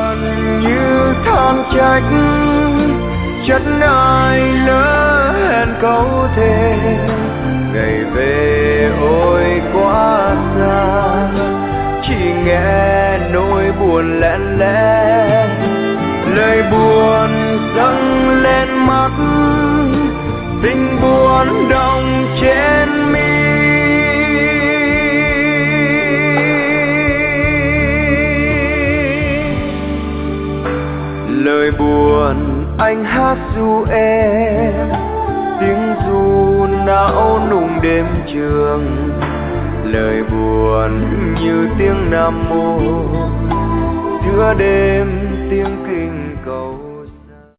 buồn như than trách chất ai lỡ hẹn câu thề, ngày về ôi quá xa, chỉ nghe nỗi buồn lẽn lẽ, lời buồn dâng lên mắt, tình buồn đọng trên mi. Lời buồn anh hát ru em, tiếng ru não nùng đêm trường. Lời buồn như tiếng nam mô giữa đêm tiếng kêu